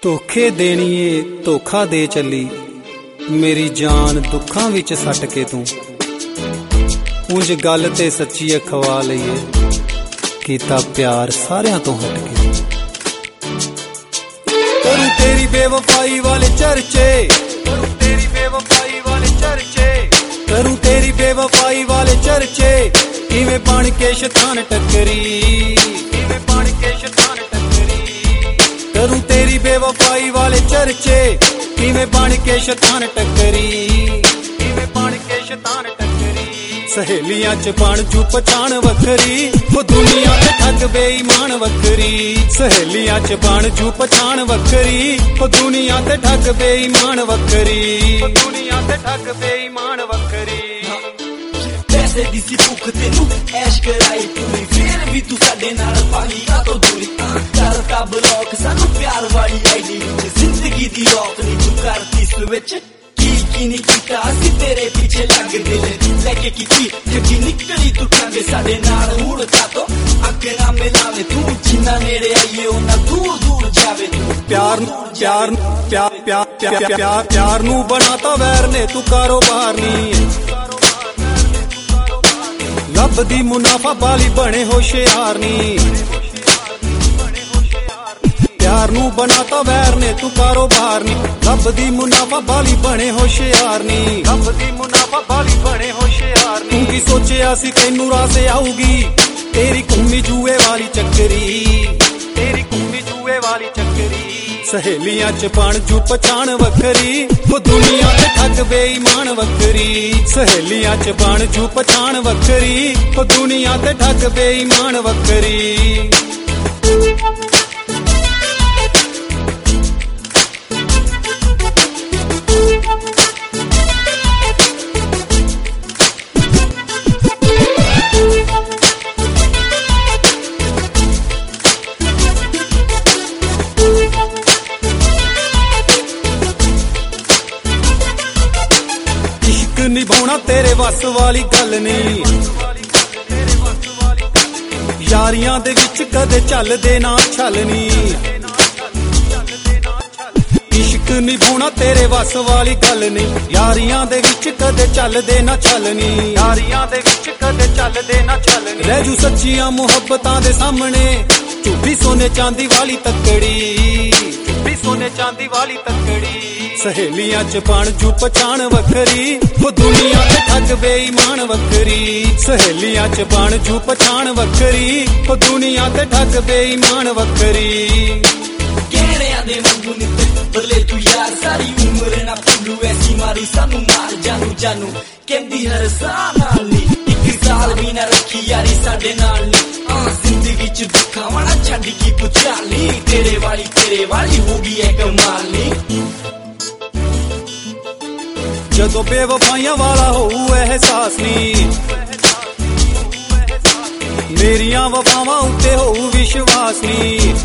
ਧੋਖੇ ਦੇਣੀਏ ਧੋਖਾ ਦੇ ਚੱਲੀ ਮੇਰੀ ਜਾਨ ਦੁੱਖਾਂ ਵਿੱਚ ਸੱਟ ਕੇ ਤੂੰ ਉਂਝ ਗੱਲ ਤੇ ਸੱਚੀ ਅਖਵਾ ਲਈਏ ਕੀਤਾ ਪਿਆਰ ਸਾਰਿਆਂ ਤੋਂ ਹਟ ਕੇ ਕਰੂ ਤੇਰੀ ਬੇਵਫਾਈ ਵਾਲੇ ਚਰਚੇ ਕਰੂ ਤੇਰੀ ਬੇਵਫਾਈ ਵਾਲੇ ਚਰਚੇ ਕਰੂ ਤੇਰੀ ਬੇਵਫਾਈ ਵਾਲੇ ਚਰਚੇ ਕਿਵੇਂ ਬਣ ਕੇ ਸ਼ੈਤਾਨ ਟੱਕਰੀ ਕਿਵੇਂ ਬਣ ਕੇ ਸ਼ੈਤਾਨ ਟੱਕਰੀ ਕਰੂ ਤੇਰੀ ਬੇਵਫਾਈ ਵਾਲੇ ਚਰਚੇ ਕਿਵੇਂ ਬਣ ਕੇ ਸ਼ੈਤਾਨ ਟੱਕਰੀ ਕਿਵੇਂ ਬਣ ਕੇ ਸ਼ੈਤਾਨ ਟੱਕਰੀ ਸਹੇਲੀਆਂ ਚ ਬਣ ਜੂ ਪਛਾਣ ਵੱਖਰੀ ਉਹ ਦੁਨੀਆ ਤੇ ਠੱਗ ਬੇਈਮਾਨ ਵੱਖਰੀ ਸਹੇਲੀਆਂ ਚ ਬਣ ਜੂ ਪਛਾਣ ਵੱਖਰੀ ਉਹ ਦੁਨੀਆ ਤੇ ਠੱਗ ਬੇਈਮਾਨ ਵੱਖਰੀ ਉਹ ਦੁਨੀਆ ਤੇ ਠੱਗ ਬੇਈਮਾਨ ਵੱਖਰੀ ਪੈਸੇ ਦੀ ਸੀ ਭੁੱਖ ਤੈਨੂੰ ਐਸ਼ ਕਰਾਈ ਪੂਰੀ ਫੇਰ ਵੀ ਤੂੰ ਸਾਡੇ ਨਾਲ ਪਾਲੀ ਕਾਤੋਂ ਦੂਰੀ ਕਰਤਾ ਬਲੌਕ ਸਾਨੂੰ ਪਿਆਰ ਵਾਲੀ ਆਈਡੀ ਵਿੱਚ ਜ਼ਿੰਦਗੀ ਦੀ ਰੌਸ਼ਨੀ ਤੂੰ ਕਰਤੀ ਸਵਿਚ ਕੀ ਨਹੀਂ ਕੀਤਾ ਅਸੀਂ ਤੇਰੇ ਪਿੱਛੇ ਲੱਗ ਦਿਲ ਲੈ ਕੇ ਕੀਤੀ ਠੱਗੀ ਨਿਕਲੀ ਤੂੰ ਠੱਗੇ ਸਾਡੇ ਨਾਲ ਹੁਣ ਕਾਤੋਂ ਅੱਗੇ ਨਾ ਮਿਲਾਵੇ ਤੂੰ ਜਿੰਨਾ ਨੇੜੇ ਆਈਏ ਉਹਨਾਂ ਦੂਰ ਦੂਰ ਜਾਵੇ ਤੂੰ ਪਿਆਰ ਨੂੰ ਬਣਾਤਾ ਵੈਰ ਨੇ ਤੂੰ ਕਾਰੋਬਾਰ ਨਹੀਂ ਲੱਭਦੀ ਮੁਨਾਫਾ ਬਾਲੀ ਬਣੇ ਹੋਸ਼ਿਆਰ ਨੀ ਪਿਆਰ ਨੂੰ ਬਣਾਤਾ ਵੈਰ ਨੇ ਤੂੰ ਕਾਰੋਬਾਰ ਨੀ ਲੱਭਦੀ ਮੁਨਾਫਾ ਬਾਲੀ ਬਣੇ ਹੋਸ਼ਿਆਰ ਨੀ ਲੱਭਦੀ ਮੁਨਾਫਾ ਬਾਲੀ ਬਣੇ ਹੋਸ਼ਿਆਰ ਨੀ ਤੂੰ ਕੀ ਸੋਚਿਆ ਸੀ ਤੈਨੂੰ ਰਾਸੇ ਆਊਗੀ ਤੇਰੀ ਕੁੰਮੀ ਜੂਏ ਵਾਲੀ ਚੱਕਰੀ ਤੇਰੀ ਕੁੰਮੀ ਜੂਏ ਵਾਲੀ ਚੱਕਰੀ ਸਹੇਲੀਆਂ ਚ ਬਣ ਜੂ ਪਛਾਣ ਵੱਖਰੀ ਉਹ ਦੁਨੀਆ ਤੇ ਠੱਗ ਬੇਈਮਾਨ ਵੱਖਰੀ ਸਹੇਲੀਆਂ ਚ ਬਣ ਜੂ ਪਛਾਣ ਵੱਖਰੀ ਉਹ ਦੁਨੀਆ ਤੇ ਠੱਗ ਬੇਈਮਾਨ ਵੱਖਰੀ ਨਿਭਾਉਣਾ ਤੇਰੇ ਵੱਸ ਵਾਲੀ ਗੱਲ ਨਹੀਂ ਯਾਰੀਆਂ ਦੇ ਵਿੱਚ ਕਦੇ ਚੱਲਦੇ ਨਾ ਛਲਨੀ ਇਸ਼ਕ ਨਿਭਾਉਣਾ ਤੇਰੇ ਵੱਸ ਵਾਲੀ ਗੱਲ ਨਹੀਂ ਯਾਰੀਆਂ ਦੇ ਵਿੱਚ ਕਦੇ ਚੱਲਦੇ ਨਾ ਛਲਨੀ ਯਾਰੀਆਂ ਦੇ ਵਿੱਚ ਕਦੇ ਚੱਲਦੇ ਨਾ ਛਲਨੀ ਰਹਿ ਜੂ ਸੱਚੀਆਂ ਮੁਹੱਬਤਾਂ ਦੇ ਸਾਹਮਣੇ ਝੂਠੀ ਸੋਨੇ ਚਾਂਦੀ ਵਾਲੀ ਤੱਕੜੀ ਝੂਠੀ ਸੋਨੇ ਚਾਂਦੀ ਵਾਲੀ ਤੱਕੜੀ ਸਹੇਲੀਆਂ ਚ ਬਣ ਜੂ ਪਛਾਣ ਵੱਖਰੀ ਉਹ ਦੁਨੀਆ ਤੇ ਠੱਗ ਬੇਈਮਾਨ ਵੱਖਰੀ ਸਹੇਲੀਆਂ ਚ ਬਣ ਜੂ ਪਛਾਣ ਵੱਖਰੀ ਉਹ ਦੁਨੀਆ ਤੇ ਠੱਗ ਬੇਈਮਾਨ ਵੱਖਰੀ ਕਹਿਣਿਆਂ ਦੇ ਵਾਂਗੂ ਨਿੱਤ ਬਦਲੇ ਤੂੰ ਯਾਰ ਸਾਰੀ ਉਮਰ ਨਾ ਭੁੱਲੂ ਐਸੀ ਮਾਰੀ ਸਾਨੂੰ ਮਾਰ ਜਾਨੂ ਜਾਨੂ ਕਹਿੰਦੀ ਹਰ ਸਾਹ ਨਾਲ ਨੀ ਇੱਕ ਸਾਲ ਵੀ ਨਾ ਰੱਖੀ ਯਾਰੀ ਸਾਡੇ ਨਾਲ ਨੀ ਜ਼ਿੰਦਗੀ ਚ ਦੁੱਖਾਂ ਵਾਲਾ ਛੱਡ ਕੀ ਪੁੱਛਾਲੀ ਤੇਰੇ ਵਾਲੀ ਹੋ ਗਈ ਐ ਕਮਾਲ ਨੀ ਜਦੋਂ ਬੇਵਫਾਈਆਂ ਵਾਲਾ ਹੋਊ ਅਹਿਸਾਸ ਨੀ ਮੇਰੀਆਂ ਵਫਾਵਾਂ ਉੱਤੇ ਹੋਊ ਵਿਸ਼ਵਾਸ ਨੀ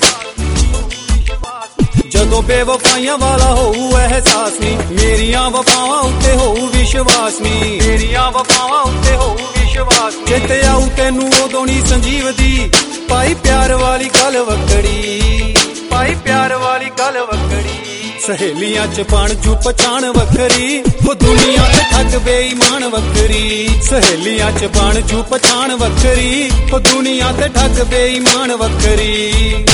ਜਦੋਂ ਬੇਵਫਾਈਆਂ ਵਾਲਾ ਹੋਊ ਅਹਿਸਾਸ ਨੀ ਮੇਰੀਆਂ ਵਫਾਵਾਂ ਉੱਤੇ ਹੋਊ ਵਿਸ਼ਵਾਸ ਨੀ ਮੇਰੀਆਂ ਵਫਾਵਾਂ ਉੱਤੇ ਹੋਊ ਵਿਸ਼ਵਾਸ ਚੇਤੇ ਆਊ ਤੈਨੂੰ ਉਦੋਂ ਨੀ ਸੰਜੀਵ ਦੀ ਪਾਈ ਪਿਆਰ ਵਾਲੀ ਗੱਲ ਵੱਖੜੀ ਪਾਈ ਪਿਆਰ ਵਾਲੀ ਗੱਲ ਵੱਖੜੀ ਸਹੇਲੀਆਂ ਚ ਬਣ ਜੂ ਪਛਾਣ ਵੱਖਰੀ ਉਹ ਦੁਨੀਆ ਤੇ ਠੱਗ ਬੇਈਮਾਨ ਵੱਖਰੀ ਸਹੇਲੀਆਂ ਚ ਬਣ ਜੂ ਪਛਾਣ ਵੱਖਰੀ ਉਹ ਦੁਨੀਆ ਤੇ ਠੱਗ ਬੇਈਮਾਨ ਵੱਖਰੀ